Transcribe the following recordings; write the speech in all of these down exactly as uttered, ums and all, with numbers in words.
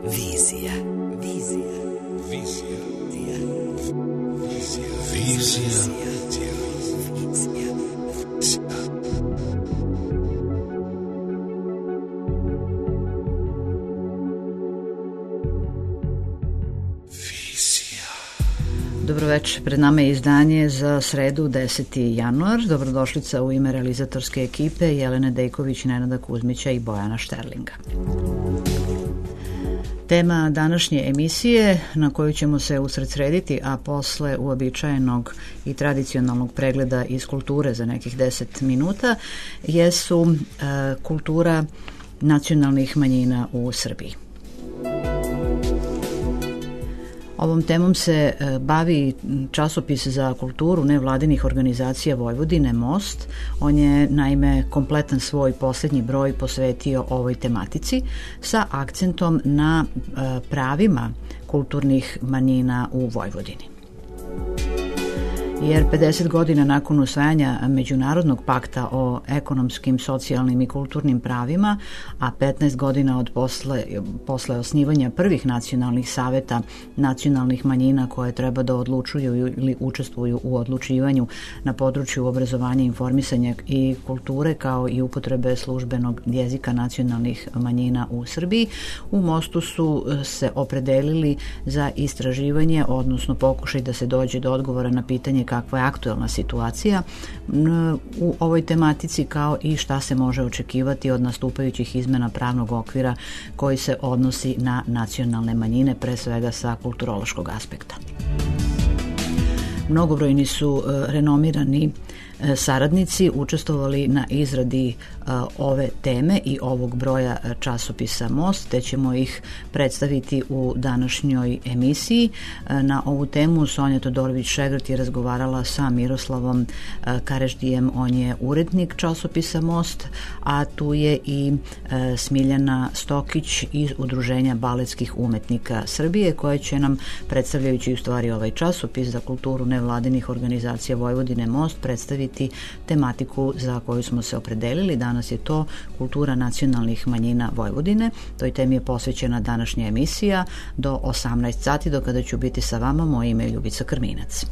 Vizija. Vizija. Vizija. Vizija. Vizija. Dobroveče, pred nama je izdanje za sredu deseti januar. Dobrodošlica u ime realizatorske ekipe Jelene Dejković, Nenada Kuzmića i Bojana Šterlinga. Tema današnje emisije na koju ćemo se usredsrediti, a posle uobičajenog i tradicionalnog pregleda iz kulture za nekih deset minuta, jesu e, kultura nacionalnih manjina u Srbiji. Ovom temom se bavi časopis za kulturu nevladinih organizacija Vojvodine Most. On je naime kompletan svoj poslednji broj posvetio ovoj tematici sa akcentom na pravima kulturnih manjina u Vojvodini. Jer pedeset godina nakon usvajanja Međunarodnog pakta o ekonomskim, socijalnim i kulturnim pravima, a petnaest godina od posle, posle osnivanja prvih nacionalnih saveta nacionalnih manjina koje treba da odlučuju ili učestvuju u odlučivanju na području obrazovanja, informisanja i kulture, kao i upotrebe službenog jezika nacionalnih manjina u Srbiji, u Mostu su se opredelili za istraživanje, odnosno pokušaj da se dođe do odgovora na pitanje kakva je aktuelna situacija u ovoj tematici, kao i šta se može očekivati od nastupajućih izmena pravnog okvira koji se odnosi na nacionalne manjine, pre svega sa kulturološkog aspekta. Mnogobrojni su renomirani saradnici učestvovali na izradi ove teme i ovog broja časopisa Most, te ćemo ih predstaviti u današnjoj emisiji. Na ovu temu Sonja Todorović-Šegrt je razgovarala sa Miroslavom Kareždijem, on je urednik časopisa Most, a tu je i Smiljana Stokić iz Udruženja baletskih umetnika Srbije, koja će nam, predstavljajući u stvari ovaj časopis za kulturu nevladinih organizacija Vojvodine Most, predstaviti tematiku za koju smo se opredelili. Danas je to kultura nacionalnih manjina Vojvodine. Toj temi je posvećena današnja emisija do osamnaest sati, do kada ću biti sa vama. Moje ime je Ljubica Krminac.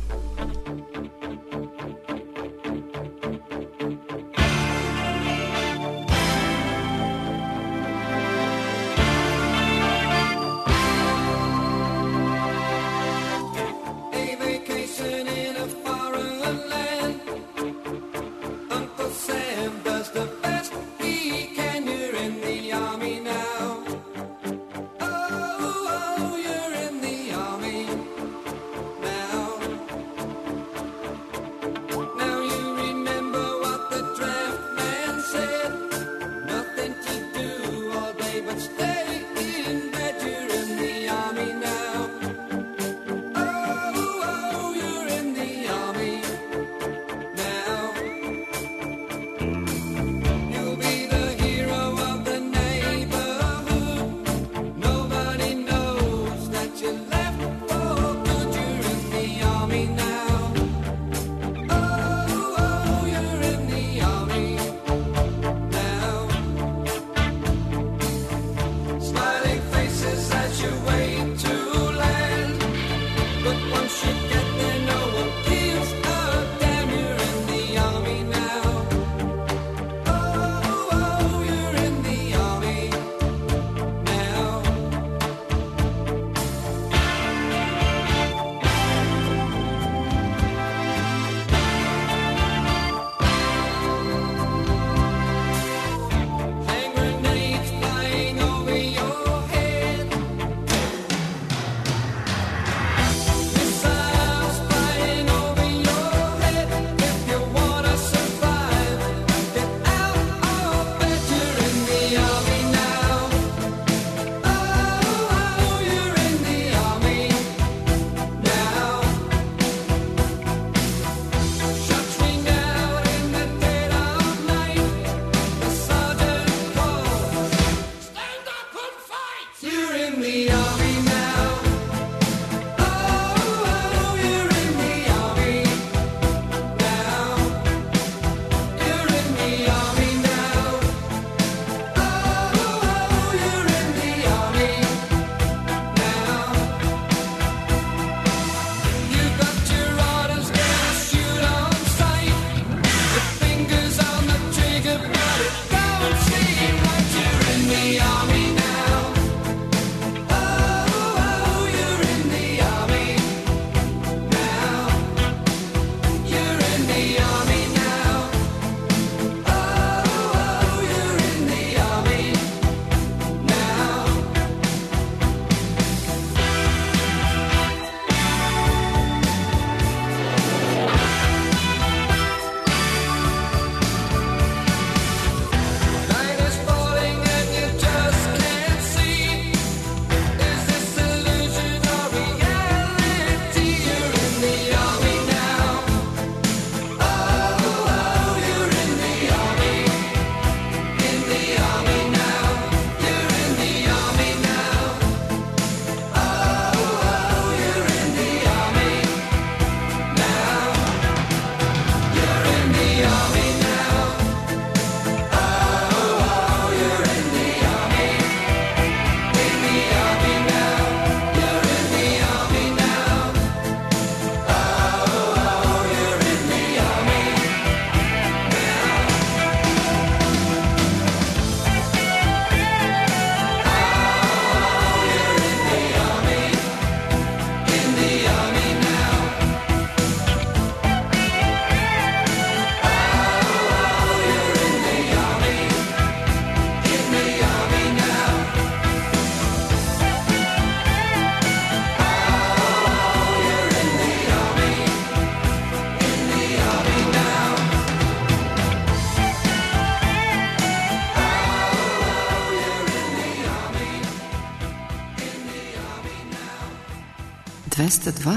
dvesta dva.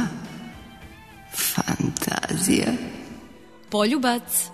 Fantazija. Poljubac.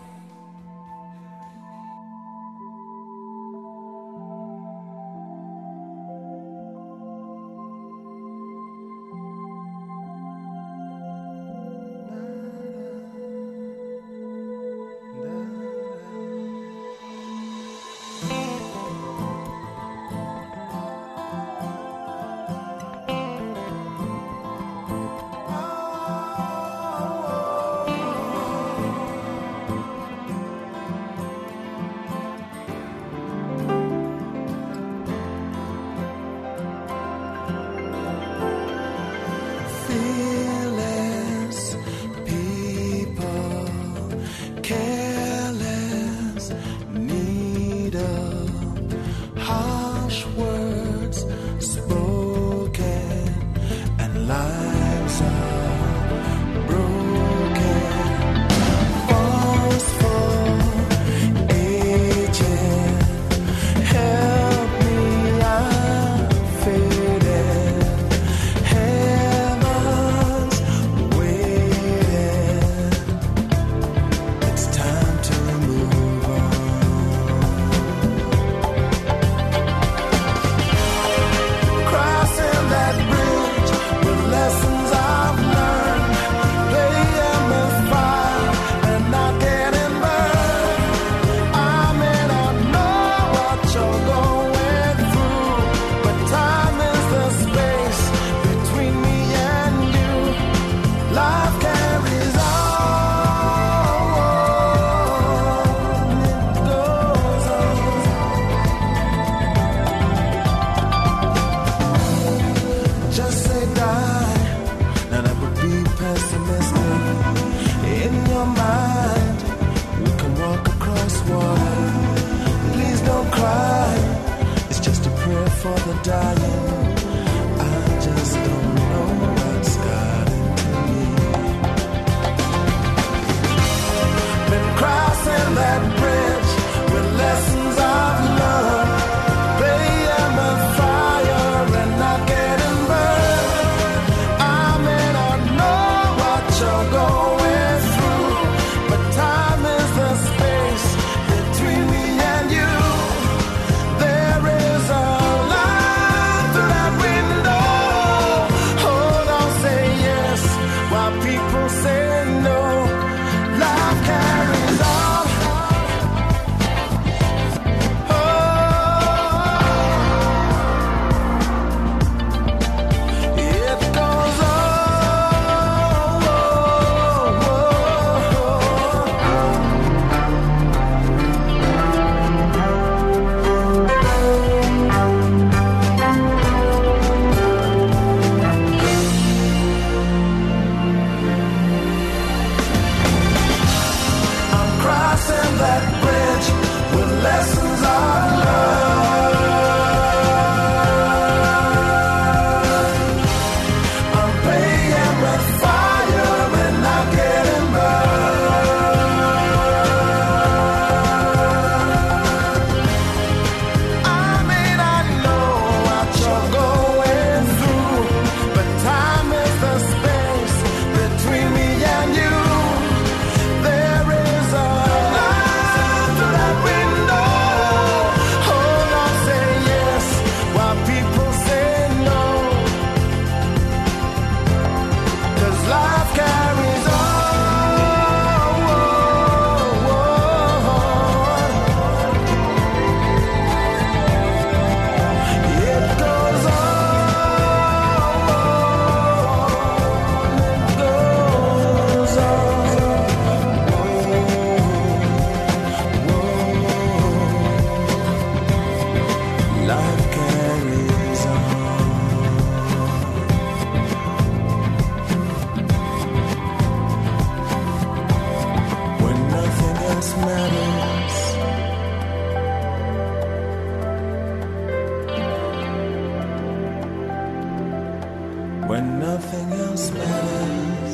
when nothing else matters.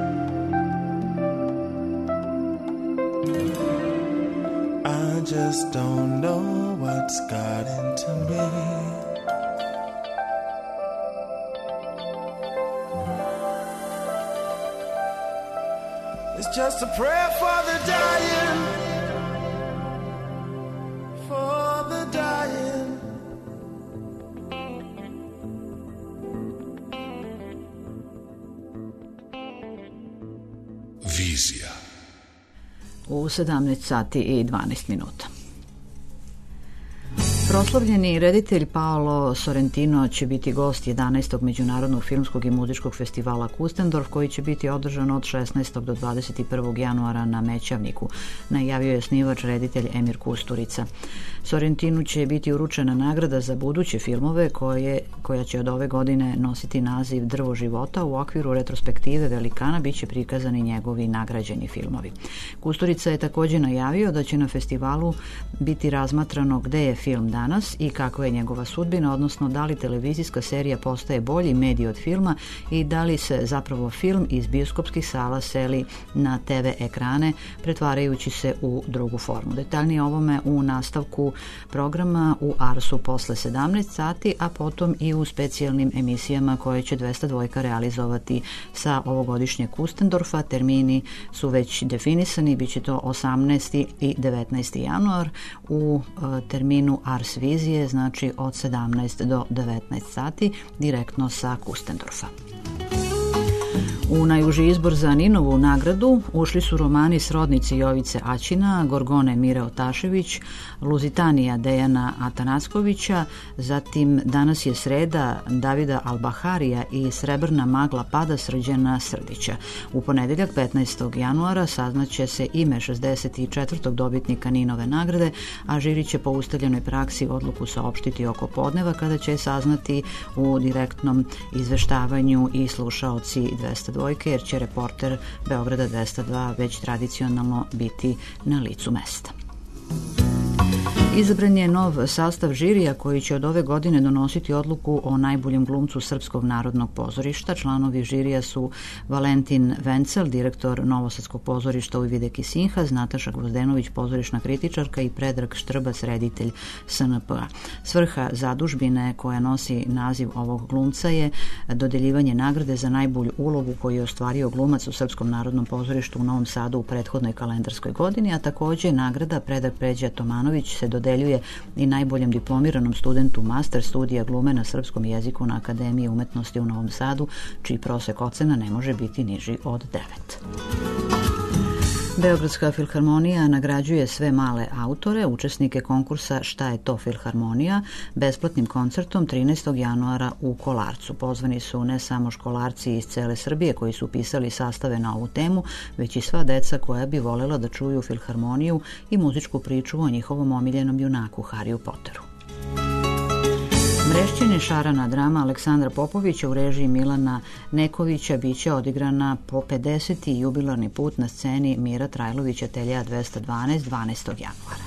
I just don't know what's got into me. It's just a prayer for the dying, for the dying. Vizija. U sedamnaest sati i dvanaest minuta. Proslavljeni reditelj Paolo Sorrentino će biti gost jedanaestog Međunarodnog filmskog i muzičkog festivala Kustendorf, koji će biti održan od šesnaestog do dvadeset prvog januara na Mećavniku, najavio je osnivač reditelj Emir Kusturica. Sorrentinu će biti uručena nagrada za buduće filmove koje, koja će od ove godine nositi naziv Drvo života. U okviru retrospektive Velikana biće prikazani njegovi nagrađeni filmovi. Kusturica je također najavio da će na festivalu biti razmatrano gde je film danas i kakva je njegova sudbina, odnosno da li televizijska serija postaje bolji medij od filma i da li se zapravo film iz bioskopskih sala seli na te ve ekrane, pretvarajući se u drugu formu. Detaljnije o ovome u nastavku programa u Arsu posle sedamnaest sati, a potom i u specijalnim emisijama koje će dvesta dva realizovati sa ovogodišnjeg Kustendorfa. Termini su već definisani, bit će to osamnaesti i devetnaesti januar u uh, terminu Ars Vizije, znači od sedamnaest do devetnaest sati, direktno sa Kustendorfa. U najuži izbor za Ninovu nagradu ušli su romani Srodnici Jovice Aćina, Gorgone Mire Otašević, Luzitanija Dejana Atanackovića, zatim Danas je sreda Davida Albaharija i Srebrna magla pada Srđana Srdića. U ponedeljak petnaestog januara saznaće se ime šezdeset četvrtog dobitnika Ninove nagrade, a žiri će po ustaljenoj praksi odluku saopštiti oko podneva, kada će saznati u direktnom izveštavanju i slušaoci dvesta dva, jer će reporter Beograda dvesta dva već tradicionalno biti na licu mesta. Izabran je nov sastav žirija koji će od ove godine donositi odluku o najboljem glumcu Srpskog narodnog pozorišta. Članovi žirija su Valentin Vencel, direktor Novosadskog pozorišta Uvideki Sinhaz, Nataša Gvozdenović, pozorišna kritičarka, i Predrag Štrbac, reditelj es en pe a. Svrha zadužbine koja nosi naziv ovog glumca je dodeljivanje nagrade za najbolju ulogu koju je ostvario glumac u Srpskom narodnom pozorištu u Novom Sadu u prethodnoj kalendarskoj godini, a također nagrada Predrag Pređa Tomanović se dodeljuje i najboljem diplomiranom studentu master studija glume na srpskom jeziku na Akademiji umetnosti u Novom Sadu, čiji prosek ocena ne može biti niži od devet. Beogradska filharmonija nagrađuje sve male autore, učesnike konkursa Šta je to filharmonija, besplatnim koncertom trinaestog januara u Kolarcu. Pozvani su ne samo školarci iz cele Srbije koji su pisali sastave na ovu temu, već i sva deca koja bi volela da čuju filharmoniju i muzičku priču o njihovom omiljenom junaku Hariju Potteru. Mrešćine šarana drama Aleksandra Popovića u režiji Milana Nekovića biće odigrana po pedeseti jubilarni put na sceni Mira Trajlovića Telja dvesta dvanaest dvanaestog januara.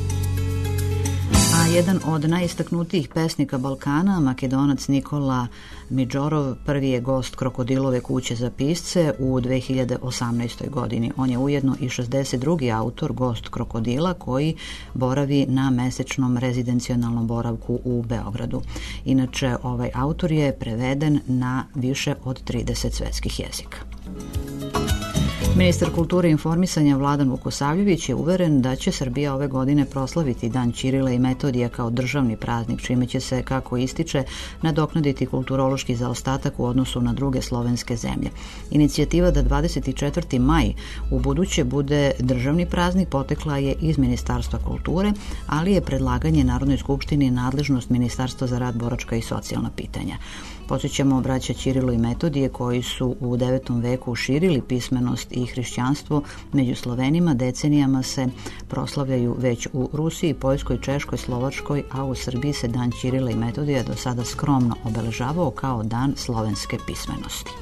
A jedan od najistaknutijih pesnika Balkana, Makedonac Nikola Midžorov, prvi je gost Krokodilove kuće za pisce u dve hiljade osamnaestoj godini. On je ujedno i šezdeset drugi autor gost Krokodila koji boravi na mesečnom rezidencionalnom boravku u Beogradu. Inače, ovaj autor je preveden na više od trideset svetskih jezika. Ministar kulture i informisanja Vladan Vukosavljević je uveren da će Srbija ove godine proslaviti Dan Ćirila i Metodija kao državni praznik, čime će se, kako ističe, nadoknaditi kulturološki zaostatak u odnosu na druge slovenske zemlje. Inicijativa da dvadeset četvrti maj u buduće bude državni praznik potekla je iz Ministarstva kulture, ali je predlaganje Narodnoj skupštini nadležnost Ministarstva za rad, boračka i socijalna pitanja. Podsjećamo braća Ćirilo i Metodije koji su u devetom veku širili pismenost i hrišćanstvo među Slovenima, decenijama se proslavljaju već u Rusiji, Poljskoj, Češkoj, Slovačkoj, a u Srbiji se Dan Ćirila i Metodija do sada skromno obeležavao kao Dan slovenske pismenosti.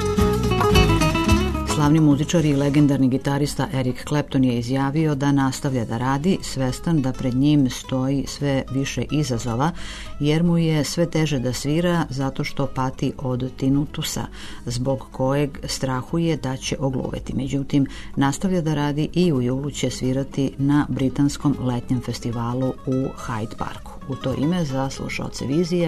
Slavni muzičar i legendarni gitarista Eric Clapton je izjavio da nastavlja da radi, svestan da pred njim stoji sve više izazova, jer mu je sve teže da svira zato što pati od tinutusa, zbog kojeg strahuje da će ogluveti. Međutim, nastavlja da radi i u julu će svirati na britanskom letnjem festivalu u Hyde Parku. U to ime, za slušaoce Vizije,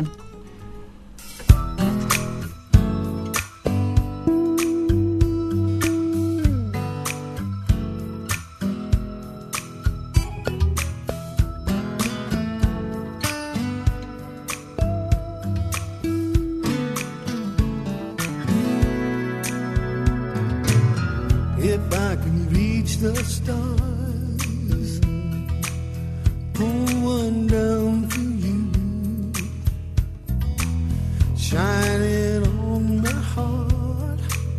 reach the stars, pull one down for you, shine it on my heart,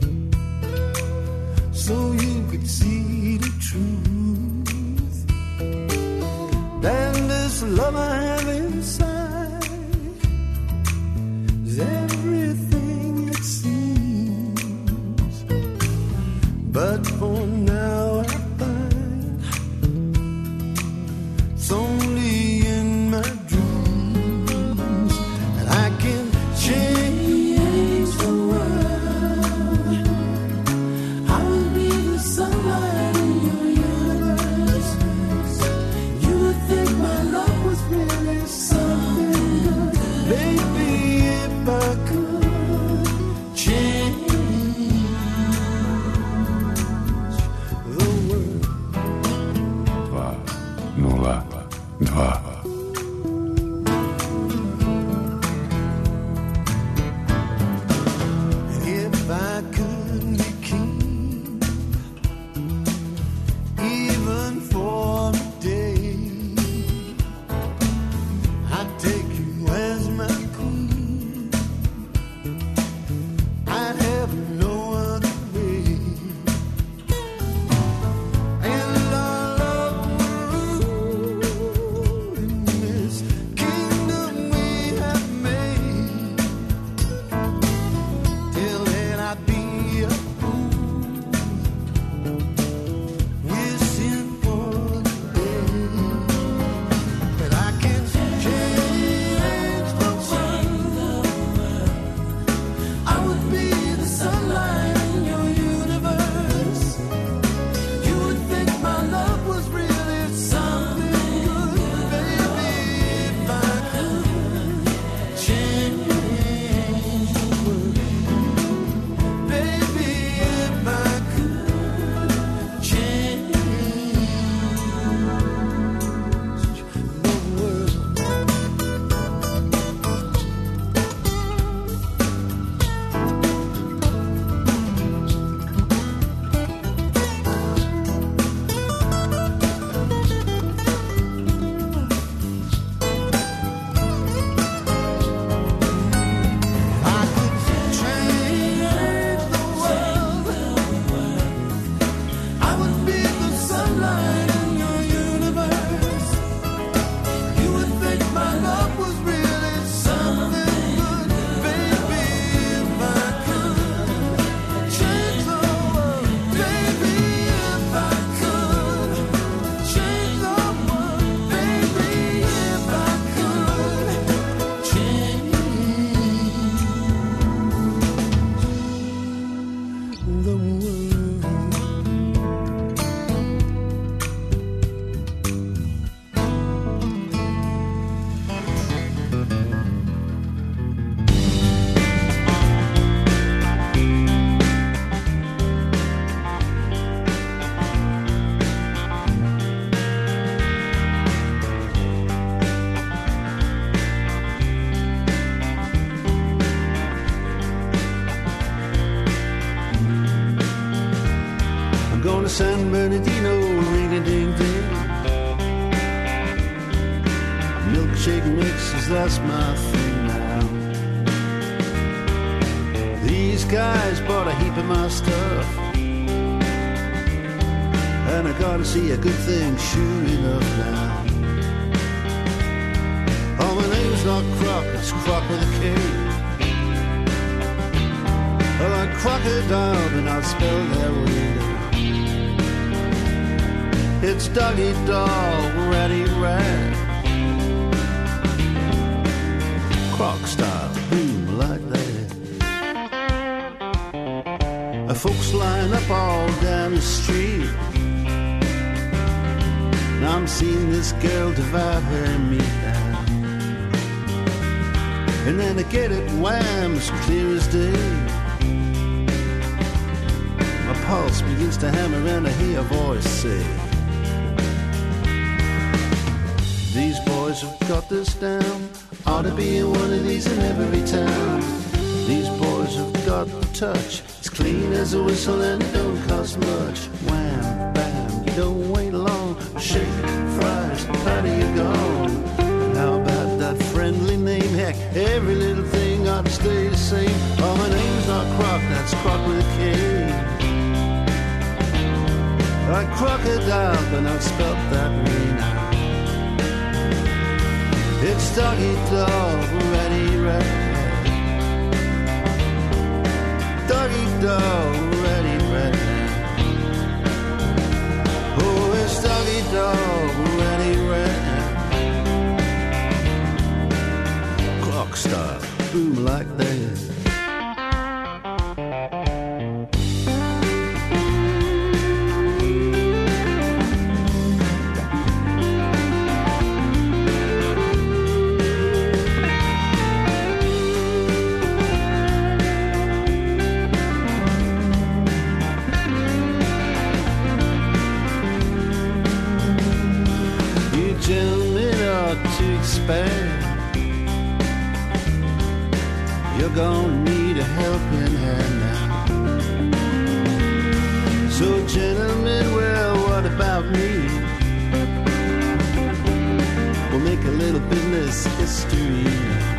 so you could see the truth. And this love I have inside is everything it seems, but for now I find it's only in my dreams that I can change the world. I will be the sunlight in your universe. You would think my love was really something good. Baby, if I could change the world. Dva, nula, dva. If I could be king, even for a day, I'd take you as my queen. I'd have no other way, and our love would rule in this kingdom we have made. Till then I'd be a fool, wishing for the day that I can change the world. I would be the sunlight in your universe. You would think my love was really something good. Baby, if I could change the world. Baby, if I could change the world. I could change the world. I would be the sunlight in your universe. You would think my love was really something good. Baby, if I could change the world. Baby, if I could change the world. Baby, if I could change the world. I'm gonna San Bernardino, ring-a-ding-ding. Milkshake mixes, that's my thing now. These guys bought a heap of my stuff, and I gotta see a good thing sure enough now. Oh, my name's not Croc, it's Croc with a K. Oh, like crocodile, but not spelled that way. It's Doggy Dog, Ratty Rat, Croc style, boom like that. Uh, Folks line up all down the street. Now I'm seeing this girl divide her and me down, and then I get it wham, as clear as day. My pulse begins to hammer and I hear a voice say, these boys have got this down. Ought to be in one of these in every town. These boys have got the touch. It's clean as a whistle and it don't cost much. Wham, bam, don't wait long. Shake, fries, how do you gone? And how about that friendly name? Heck, every little thing ought to stay the same. Oh, my name's not Croc, that's Croc with a K. Like crocodile, but not spelt that way now. It's doggy dog, ready, ready. Doggy dog, ready, ready. Oh, it's doggy dog, ready, ready. Clock stop, boom like that. You're gonna need a helping hand now. So gentlemen, well, what about me? We'll make a little business history.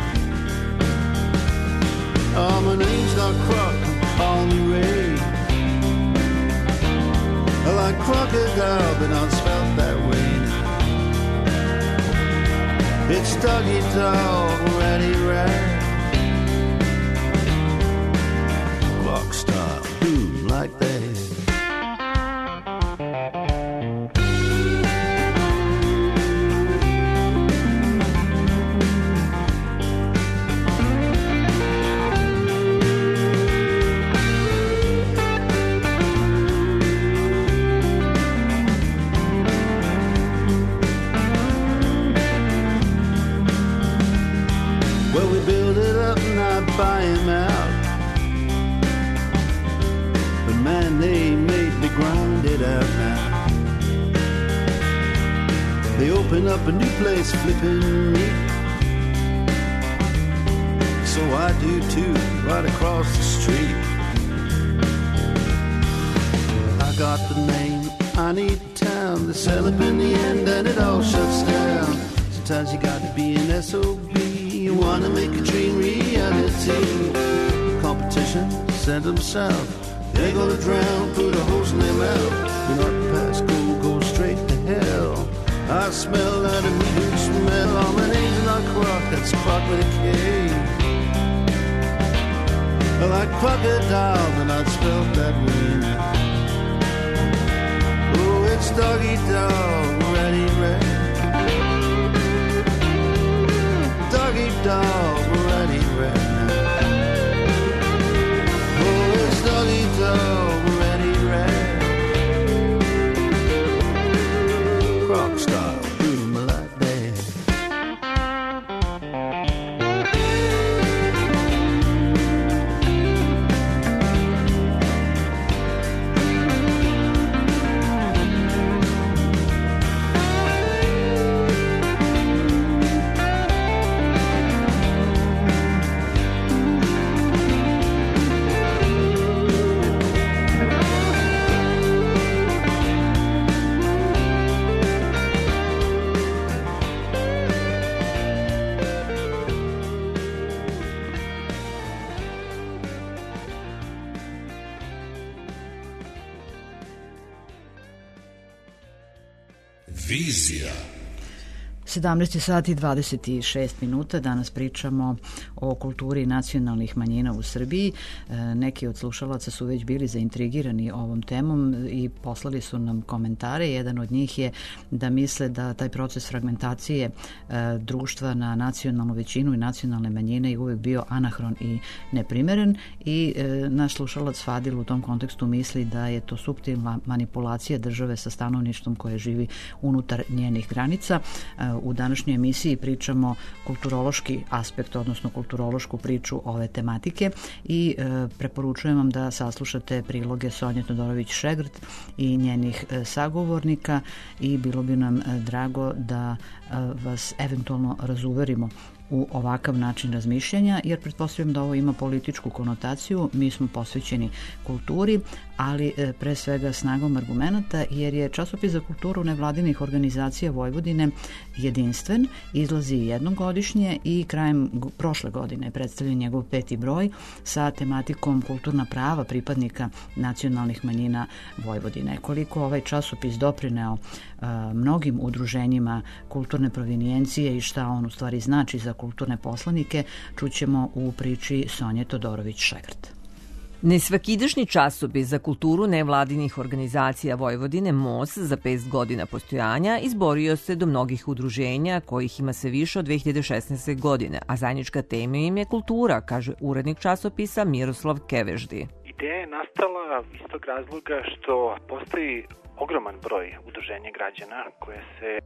Oh, my name's not Croc, call me Ray. I like crocodile, but not spelled that way. It's doggy dog, ready, ready. Clock stop, boom like that. Buy him out, but man, they made me grind it out now. They open up a new place flipping meat, so I do too, right across the street. I got the name, I need town, they sell up in the end and it all shuts down. Sometimes you got to be an S O B. You wanna make a dream reality. Competition, send them south. They're gonna drown, put a hose in their mouth. You're not past go, go straight to hell. I smell that immediate smell. Oh, my name's not Croc, that's Croc with a K. I like crocodile, but not spelled that way now. Oh, it's doggy dog, ready, ready. Doggy dog, ready, ready now. Oh, it's doggy dog, ready, ready. Croc style, boom like that. Vizija. sedamnaest sati i dvadeset šest minuta. Danas pričamo o kulturi nacionalnih manjina u Srbiji. Neki od slušalaca su već bili zaintrigirani ovom temom i poslali su nam komentare. Jedan od njih je da misle da taj proces fragmentacije društva na nacionalnu većinu i nacionalne manjine je uvek bio anahron i neprimeren, i naš slušalac Fadil u tom kontekstu misli da je to suptilna manipulacija države sa stanovništvom koje živi unutar njenih granica. U današnjoj emisiji pričamo kulturološki aspekt, odnosno kulturološku priču ove tematike, i e, preporučujem vam da saslušate priloge Sonje Todorović-Šegrt i njenih e, sagovornika, i bilo bi nam e, drago da e, vas eventualno razuverimo u ovakav način razmišljanja, jer pretpostavljam da ovo ima političku konotaciju. Mi smo posvećeni kulturi, ali pre svega snagom argumenata, jer je časopis za kulturu nevladinih organizacija Vojvodine jedinstven, izlazi jednom godišnje i krajem prošle godine predstavljen njegov peti broj sa tematikom kulturna prava pripadnika nacionalnih manjina Vojvodine. Koliko ovaj časopis doprineo a, mnogim udruženjima kulturne provinijencije i šta on u stvari znači za kulturne poslanike, čućemo u priči Sonje Todorović-Šegrt. Nesvakidašnji časopis za kulturu nevladinih organizacija Vojvodine M O S za pet godina postojanja izborio se do mnogih udruženja kojih ima sve više od dve hiljade šesnaeste. godine, a zajednička tema im je kultura, kaže urednik časopisa Miroslav Keveždi. Ideja je nastala iz tog razloga što postoji ogroman broj udruženja građana koje se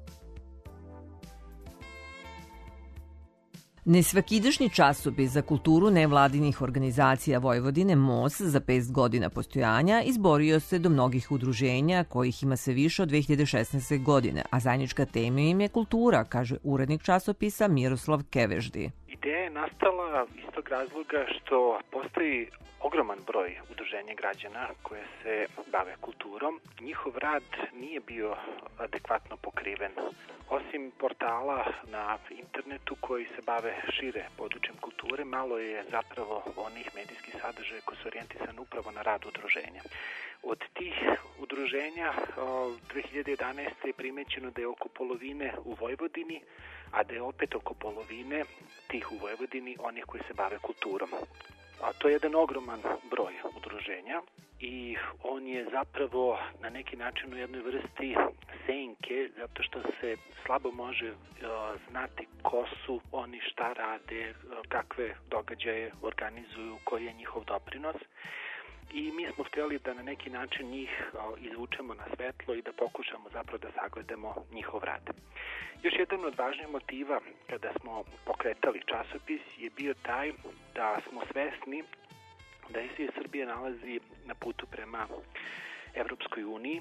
Nesvakidašnji časopis za kulturu nevladinih organizacija Vojvodine M O S za pet godina postojanja izborio se do mnogih udruženja kojih ima sve više od dve hiljade šesnaeste. godine, a zajednička tema im je kultura, kaže urednik časopisa Miroslav Keveždi. Ideja je nastala iz tog razloga što postoji ogroman broj udruženja građana koje se bave kulturom. Njihov rad nije bio adekvatno pokriven. Osim portala na internetu koji se bave šire područjem kulture, malo je zapravo onih medijskih sadržaja koji su orijentisani upravo na rad udruženja. Od tih udruženja dve hiljade jedanaeste. je primećeno da je oko polovine u Vojvodini, a da je opet oko polovine tih u Vojvodini onih koji se bave kulturom. A to je jedan ogroman broj udruženja i on je zapravo na neki način u jednoj vrsti senke, zato što se slabo može uh, znati ko su oni, šta rade, uh, kakve događaje organizuju, koji je njihov doprinos. I mi smo htjeli da na neki način njih uh, izvučemo na svetlo i da pokušamo zapravo da sagledamo njihov rad. Još jedan od važnijih motiva kada smo pokretali časopis je bio taj da smo svesni da se Srbija nalazi na putu prema Evropskoj uniji,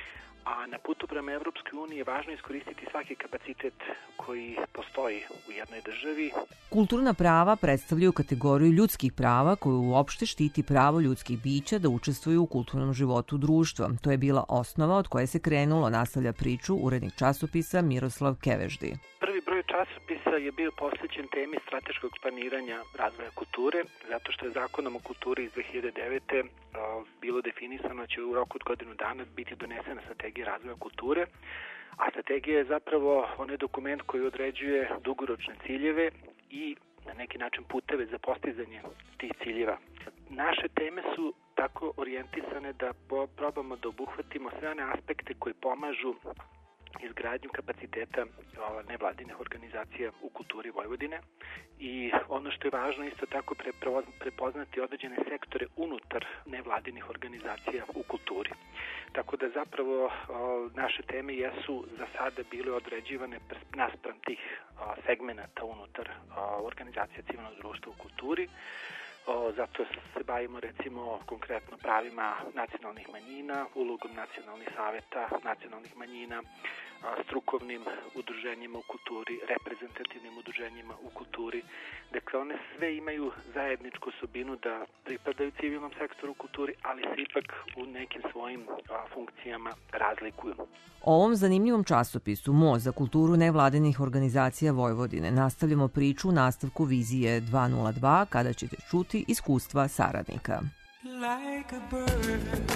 a na putu prema Evropskoj uniji je važno iskoristiti svaki kapacitet koji postoji u jednoj državi. Kulturna prava predstavljaju kategoriju ljudskih prava koju uopšte štiti pravo ljudskih bića da učestvuju u kulturnom životu društva. To je bila osnova od koje se krenulo, nastavlja priču urednik časopisa Miroslav Keveždi. Prvi broj časopisa je bio posvećen temi strateškog planiranja razvoja kulture, zato što je Zakonom o kulturi iz dve hiljade devete. bilo definisano da će u roku od godinu dana biti donesena strategija razvoja kulture, a strategija je zapravo onaj dokument koji određuje dugoročne ciljeve i na neki način puteve za postizanje tih ciljeva. Naše teme su tako orijentisane da probamo da obuhvatimo sve one aspekte koji pomažu izgradnju kapaciteta nevladinih organizacija u kulturi Vojvodine i ono što je važno isto tako prepoznati određene sektore unutar nevladinih organizacija u kulturi. Tako da zapravo naše teme jesu za sada bile određivane naspram tih segmenata unutar organizacija civilnog društva u kulturi. O, zato se bavimo recimo konkretno pravima nacionalnih manjina, ulogom nacionalnih saveta, nacionalnih manjina, a, strukovnim udruženjima u kulturi, reprezentativnim udruženjima u kulturi. Dakle, one sve imaju zajedničku osobinu da pripadaju civilnom sektoru u kulturi, ali se ipak u nekim svojim a, funkcijama razlikuju. O ovom zanimljivom časopisu M O za kulturu nevladinih organizacija Vojvodine nastavljamo priču u nastavku Vizije dvesta dva kada ćete čuti iskustva saradnika. Like a bird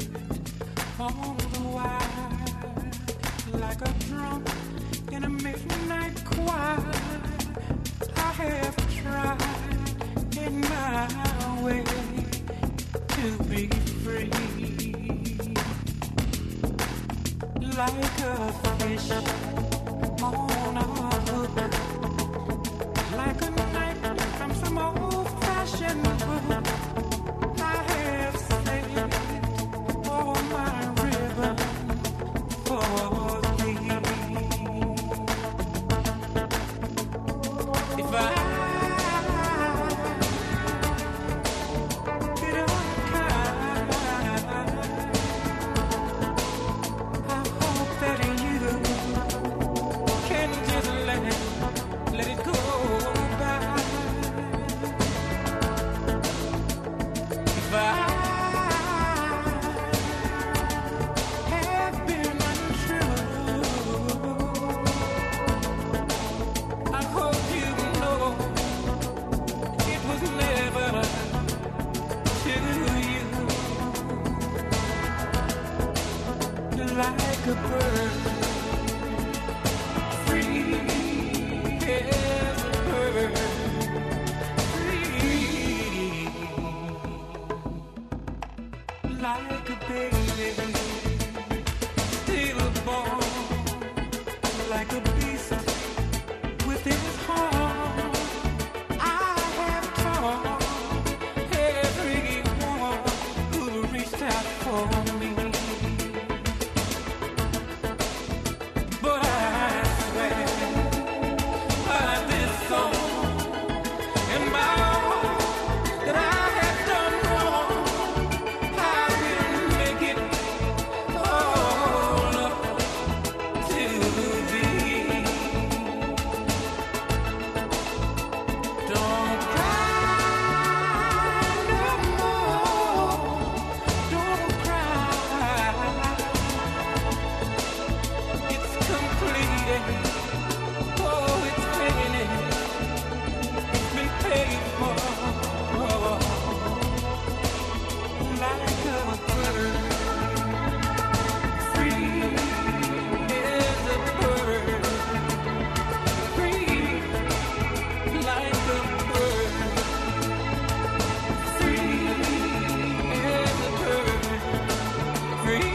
on the wire, like a drum in a midnight choir, I have tried in my way to be free. Like a fish on a hook, like a knife from some old-fashioned book. I have saved all my ribbon for thee. If I get unkind, I hope that you like a baby, stillborn, like a beast with his heart. I have taught everyone who reached out for me, but I swear by this song and my heart that I have done wrong. I will make it all up to thee. Don't cry no more. Don't cry. It's completed. Oh, it's finished. It's been paid for. Like a bird, free as a bird, free like a bird, free as a bird, free.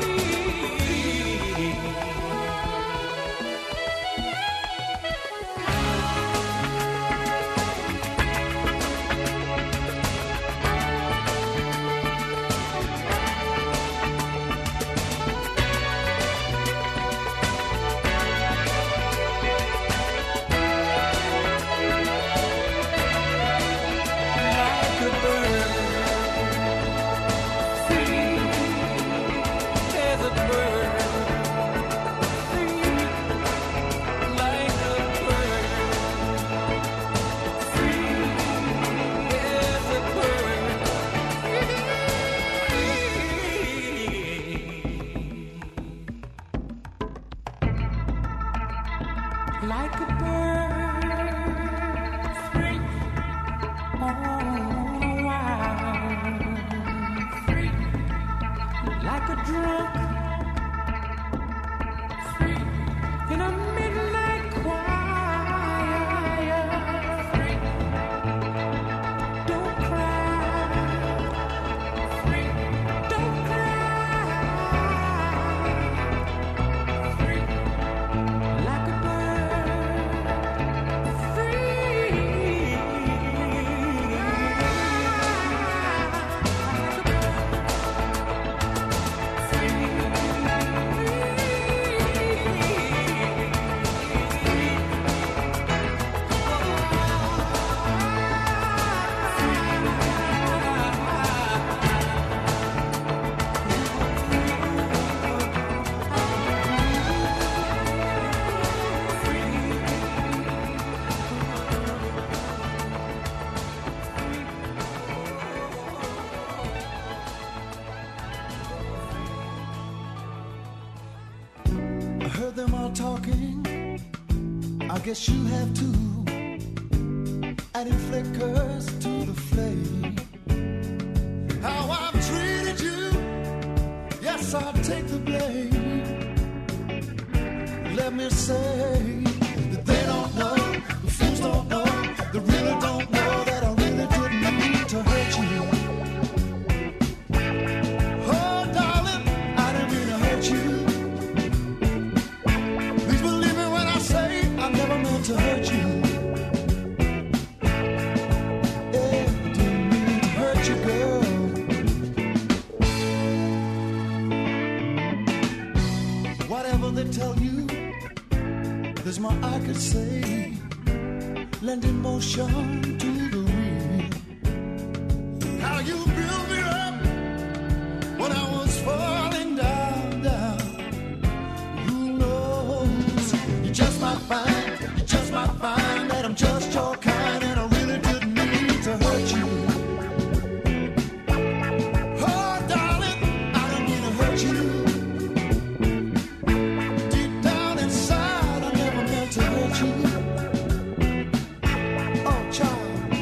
Like a bird, free as a bird, free like a bird, free as a bird, like a bird, free. Free, like a drunk, free in a midnight choir. Free, don't cry. Free, don't cry. Free, like a bird. Free. I heard them all talking, I guess you have too. Adding flickers to the flame. How I've treated you, yes, I'll take the blame. Let me say that they don't know, the fools don't know, they really don't know that I really didn't mean to hurt you. Oh, darling, I didn't mean to hurt you. Please believe me when I say I never meant to hurt you. Yeah, didn't mean to hurt you, girl. Whatever they tell you, there's more I could say. Lending motion to the wind. How you built me up when I was falling down, down. Who knows? You just might find, you just might find that I'm just your kind, and I really didn't mean to hurt you. Oh, darling, I didn't mean to hurt you. Deep down inside, I never meant to hurt you. Oh, child.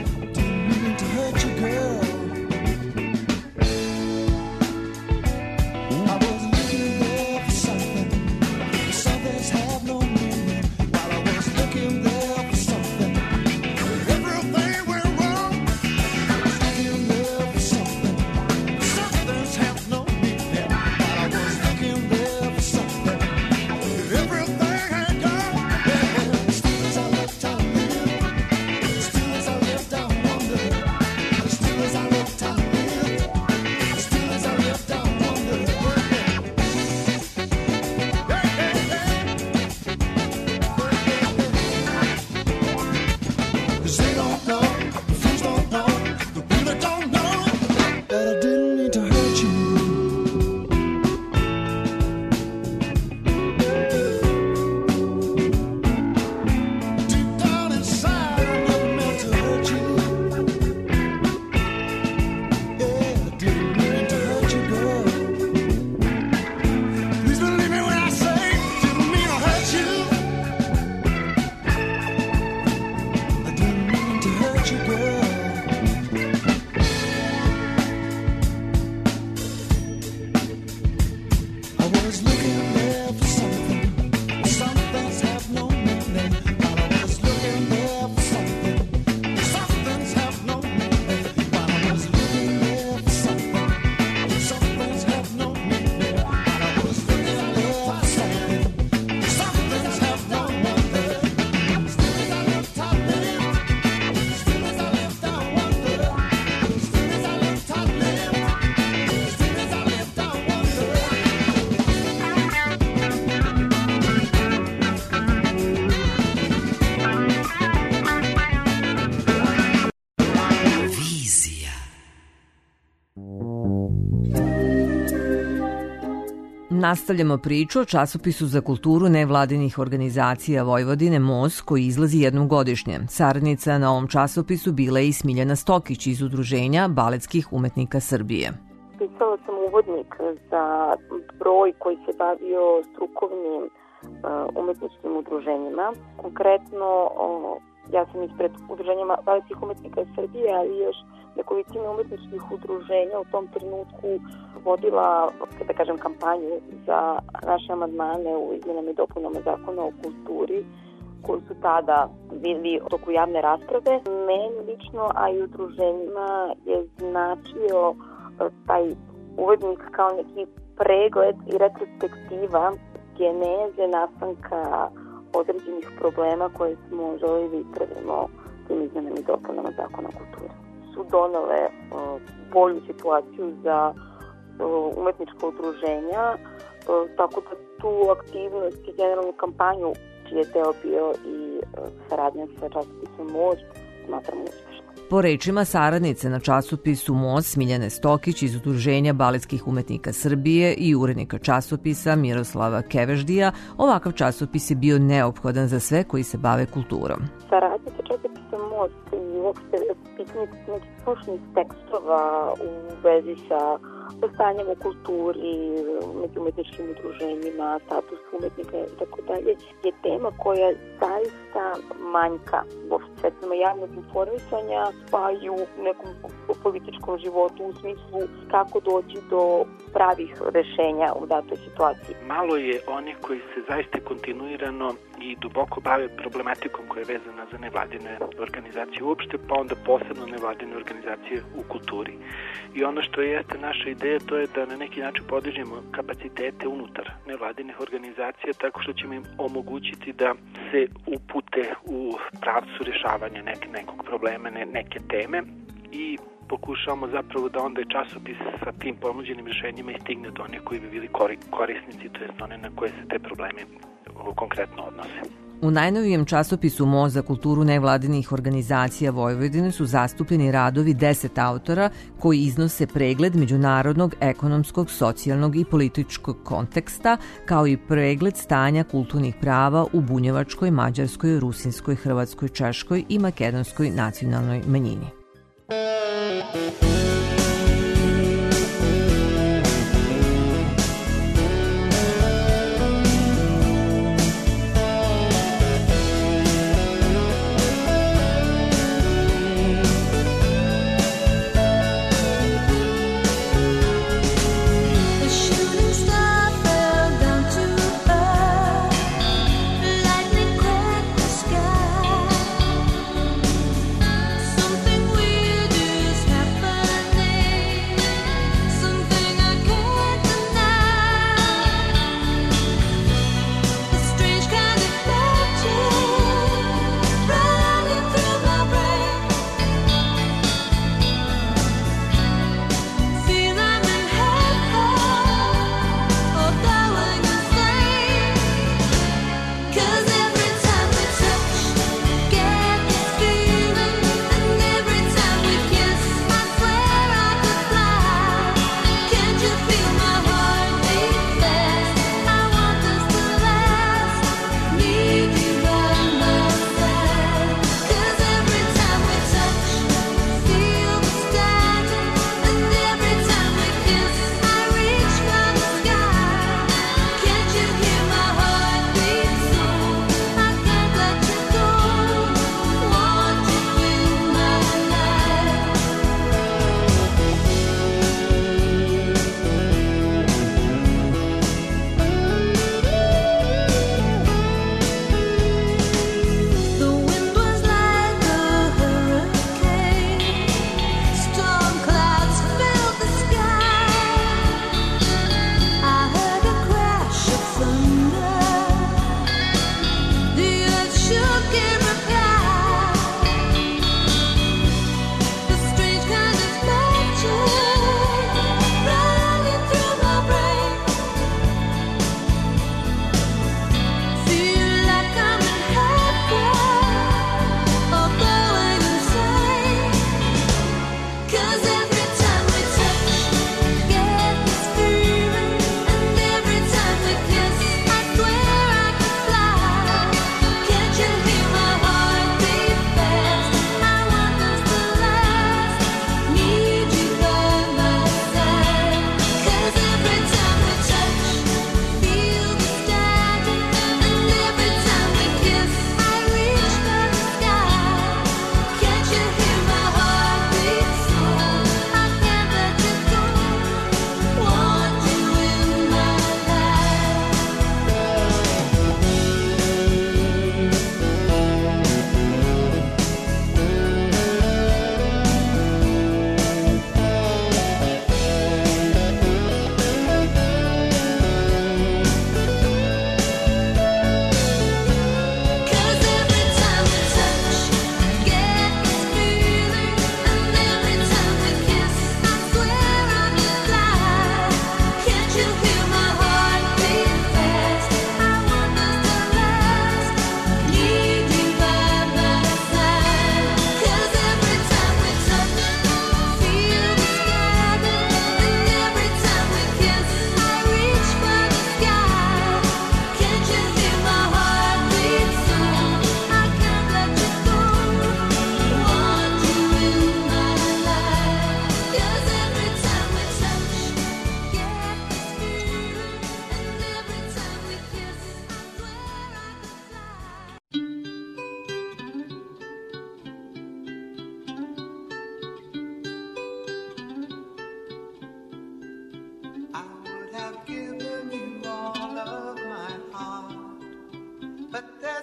Nastavljamo priču o časopisu za kulturu nevladinih organizacija Vojvodine M O S, koji izlazi jednom godišnje. Saradnica na ovom časopisu bila je i Smiljana Stokić iz Udruženja baletskih umetnika Srbije. Pisala sam uvodnik za broj koji se bavio strukovnim uh, umetničkim udruženjima. Konkretno, uh, ja sam ispred Udruženja baletskih umetnika Srbije, ali još nekolicine umetničkih udruženja u tom trenutku vodila, da kažem, kampanju za naše amandmane u izmenama i dopunama Zakona o kulturi, koji su tada bili u toku javne rasprave. Meni lično, a i udruženjima, je značio taj uvodnik kao neki pregled i retrospektiva geneze nastanka određenih problema koje smo želeli da ispravimo tim izmenama i dopunama Zakona o kulturi. Su donale uh, bolju situaciju za uh, umetnička udruženja, uh, tako da tu aktivnost i generalnu kampanju, čiji je deo bio i uh, saradnja sa časopisom M O S, smatram uspešno. Po rečima saradnice na časopisu M O S Smiljane Stokić iz Udruženja baletskih umetnika Srbije i urednika časopisa Miroslava Keveždija, ovakav časopis je bio neophodan za sve koji se bave kulturom. Saradnja sa časopisom M O S i uopšte pisanje nekih stručnih tekstova u vezi sa stanjem u kulturi, među umetničkim udruženjima, status umetnika i tako dalje, je tema koja zaista manjka u sredstvima javnog informisanja, pa i u nekom političkom životu, u smislu kako doći do pravih rešenja u datoj situaciji. Malo je onih koji se zaista kontinuirano i duboko bave problematikom koja je vezana za nevladine organizacije uopšte, pa onda posebno nevladine organizacije u kulturi. I ono što jeste naša ideja, to je da na neki način podižemo kapacitete unutar nevladinih organizacija tako što ćemo im omogućiti da se upute u pravcu rešavanja nek, nekog problema, ne, neke teme i pokušavamo zapravo da onda i časopis sa tim ponuđenim rešenjima i stigne do onih koji bi bili korisnici, to jest one na koje se te probleme konkretno odnose. U najnovijem časopisu M O za kulturu nevladinih organizacija Vojvodine su zastupljeni radovi deset autora koji iznose pregled međunarodnog, ekonomskog, socijalnog i političkog konteksta, kao i pregled stanja kulturnih prava u bunjevačkoj, mađarskoj, rusinskoj, hrvatskoj, češkoj i makedonskoj nacionalnoj manjini. Something weird is happening.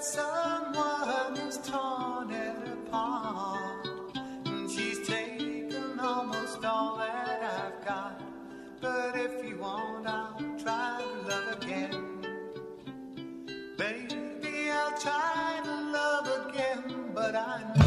that someone has torn it apart. And she's taken almost all that I've got. But if you want, I'll try to love again. Baby, I'll try to love again, but I know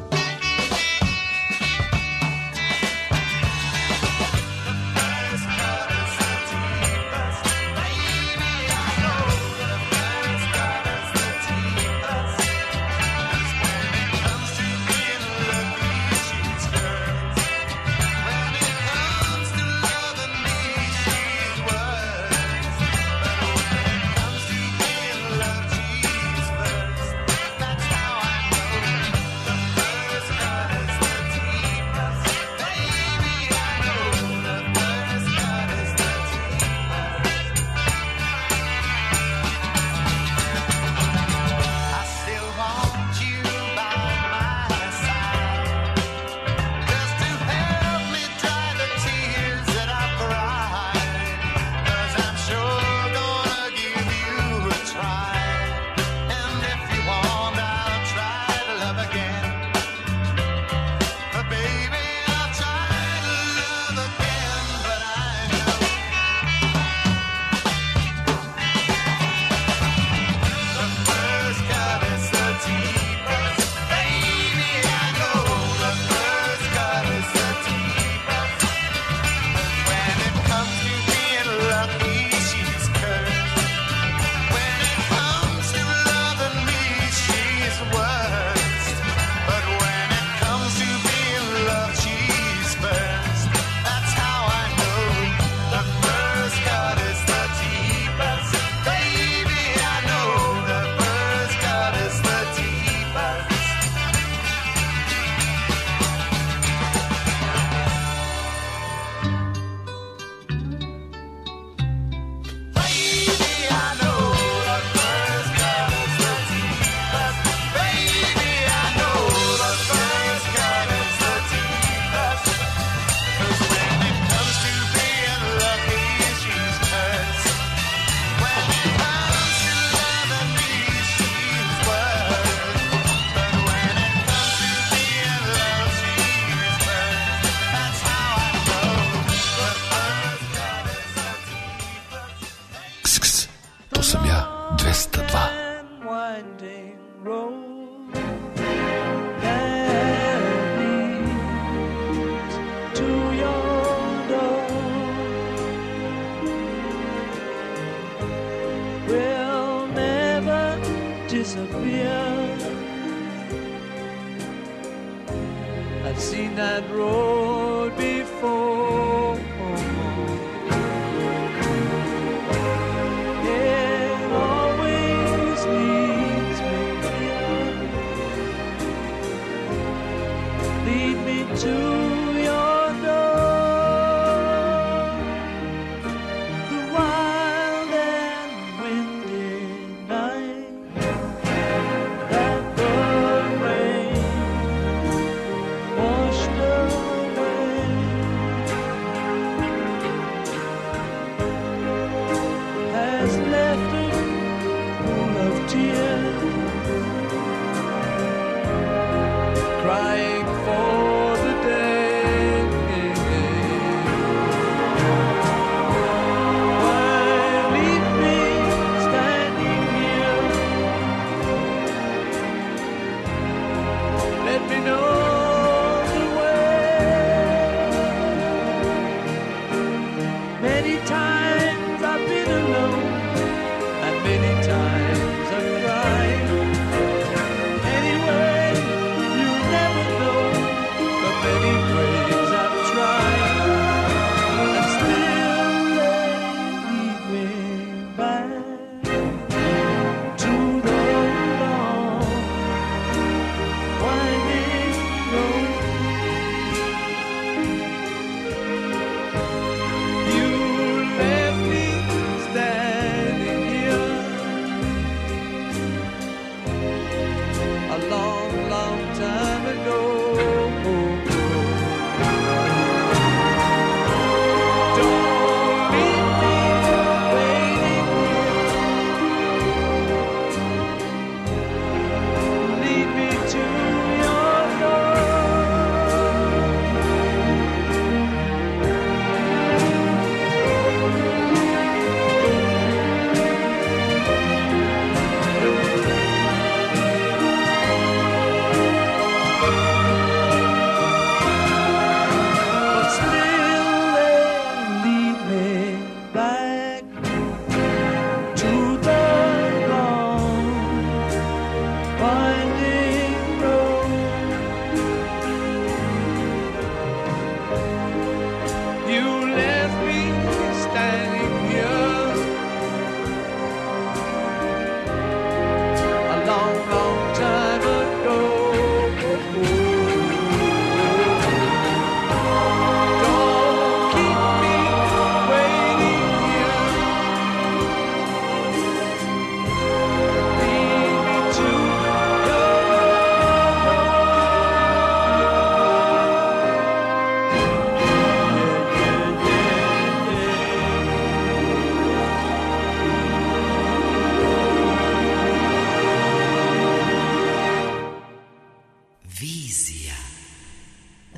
I've seen that road before. It always leads me here. Lead me to your door. The wild and windy night, that the rain washed away.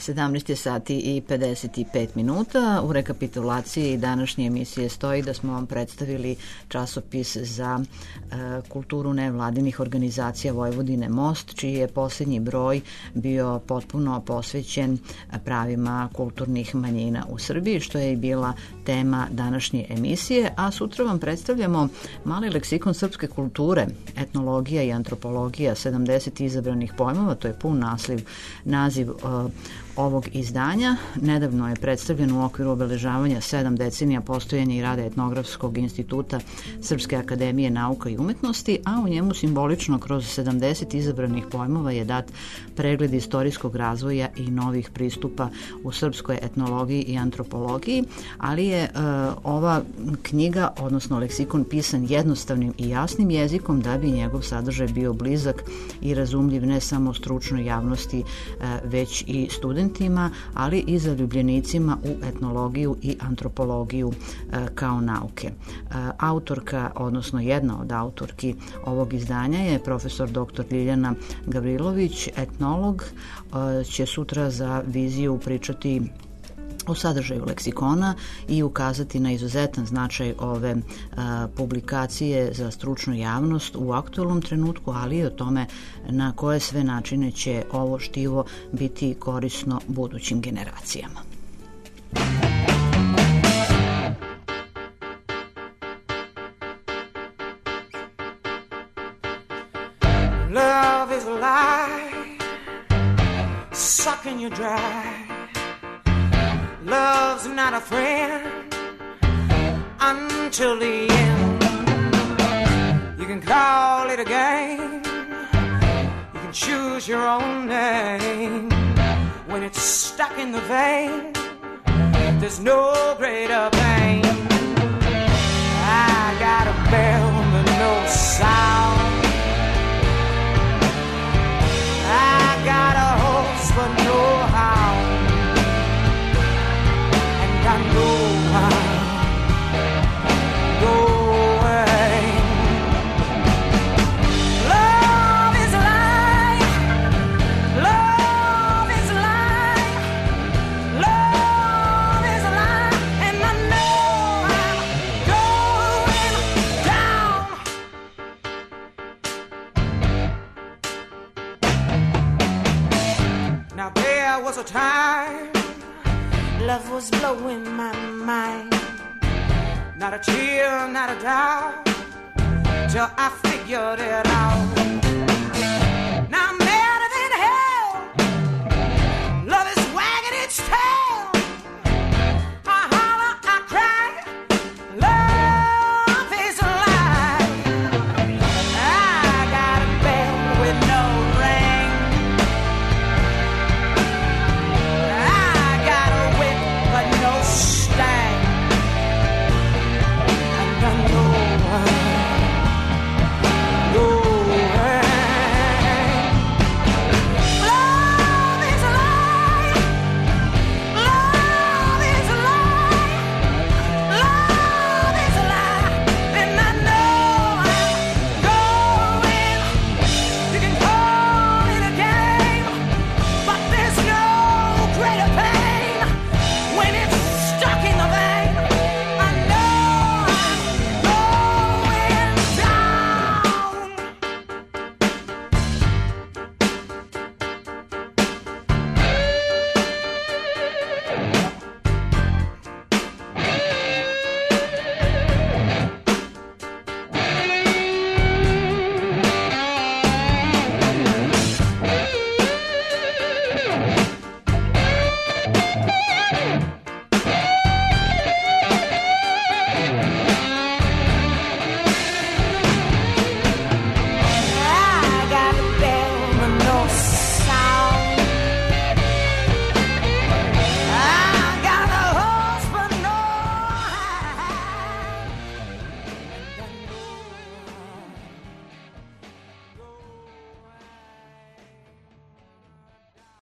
sedamnaest je sati i pedeset pet minuta. U rekapitulaciji današnje emisije stoji da smo vam predstavili časopis za e, kulturu nevladinih organizacija Vojvodine Most, čiji je posljednji broj bio potpuno posvećen pravima kulturnih manjina u Srbiji, što je i bila tema današnje emisije, a sutra vam predstavljamo mali leksikon srpske kulture, etnologija i antropologija, sedamdeset izabranih pojmova, to je pun naslov, naziv uh, ovog izdanja. Nedavno je predstavljen u okviru obeležavanja sedam decenija postojanja i rada Etnografskog instituta Srpske akademije nauka i umetnosti, a u njemu simbolično kroz sedamdeset izabranih pojmova je dat pregled istorijskog razvoja i novih pristupa u srpskoj etnologiji i antropologiji, ali je uh, ova knjiga, odnosno leksikon, pisan jednostavnim i jasnim jezikom da bi njegov sadržaj bio blizak i razumljiv ne samo stručnoj javnosti, uh, već i studentima, ali i zaljubljenicima u etnologiju i antropologiju e, kao nauke. E, autorka, odnosno jedna od autorki ovog izdanja je profesor doktor Ljiljana Gavrilović, etnolog, e, će sutra za viziju pričati o sadržaju leksikona i ukazati na izuzetan značaj ove a, publikacije za stručnu javnost u aktuelnom trenutku, ali i o tome na koje sve načine će ovo štivo biti korisno budućim generacijama. Love is a lie, sucking you dry. Love's not a friend until the end. You can call it a game, you can choose your own name. When it's stuck in the vein, there's no greater pain. I got a bell but no sound, I got a horse but no hound. I know I'll go away. Love is a lie, love is a lie, love is a lie, and I know I'm going down. Now there was a time love was blowing my mind, not a tear, not a doubt, till I figured it out.